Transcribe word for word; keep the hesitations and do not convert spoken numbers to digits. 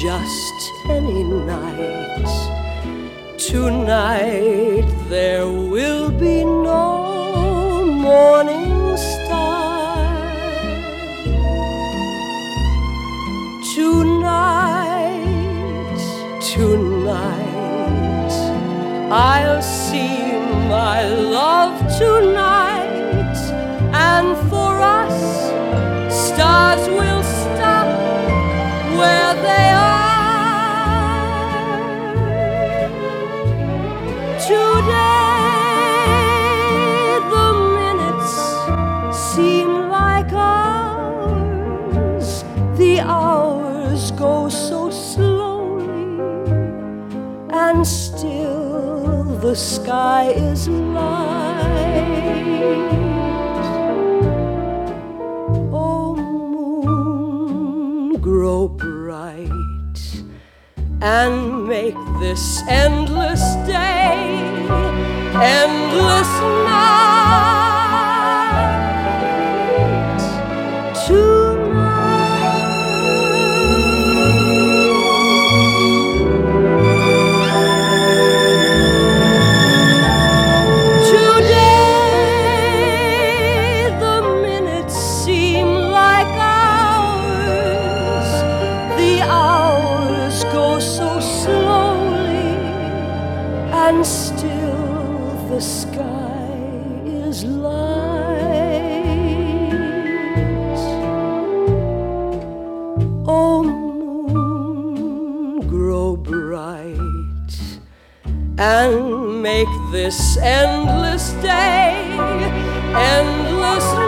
just any night. Tonight there will be no morning star. Tonight, tonight, I'll see my love tonight, and for us, stars will stop where they are. Today, the minutes seem like hours. The hours go so slowly, and still the sky is light. Oh, moon, grow bright and make this endless day, endless night. Tonight, today the minutes seem like hours. The hours go so slowly, and still the sky is light. Oh, moon, grow bright and make this endless day, endless